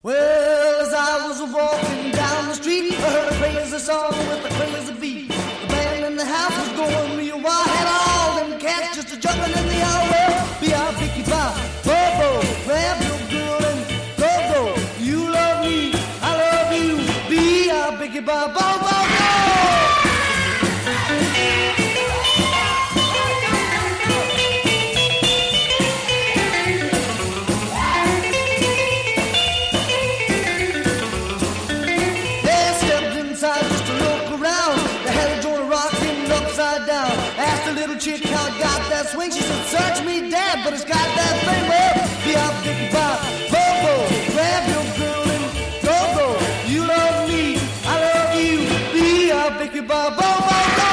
Well, as I was walking down the street, I heard a crazy song with a crazy beat. The band in the house was going real wild, had all them cats just a jumping in the air. Well, B.I.P.K. Bob, Bobo, grab your girl and go. You love me, I love you, B.I.P.K. Bob, Bobo, go! Just to look around, they had a joint rocking upside down. Asked the little chick how it got that swing. She said, "Search me, Dad, but it's got that thing." Well, B.I.P.K. Bob, Bobo, grab your girl and go. You love me, I love you, B.I.P.K. Bob, Bobo, go.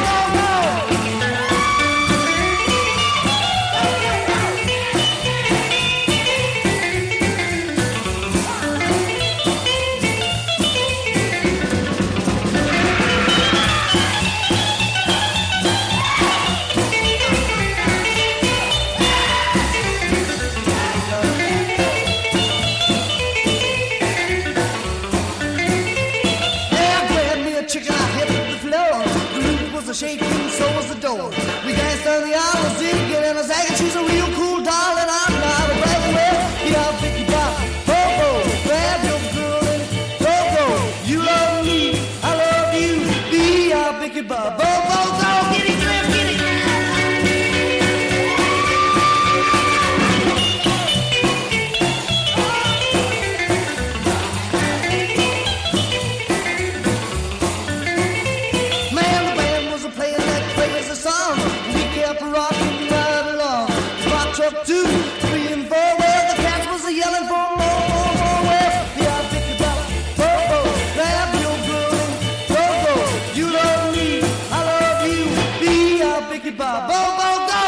Shaking, so was the door. We danced down the aisle, singing and a sagging. She's a real cool darling, I'm not a bragging. Well, B.I.P.K. Bob, Bobo, grab your girl and go. You love me, I love you, B.I.P.K. Bob, Bobo, go. Get it, grab, get it. Up 2, 3, and 4. Well, the cats was yelling for more. Well, B.I.P.K. Bob, Bobo, grab your girl and go. You love me, I love you, B.I.P.K. Bob, Bobo, go.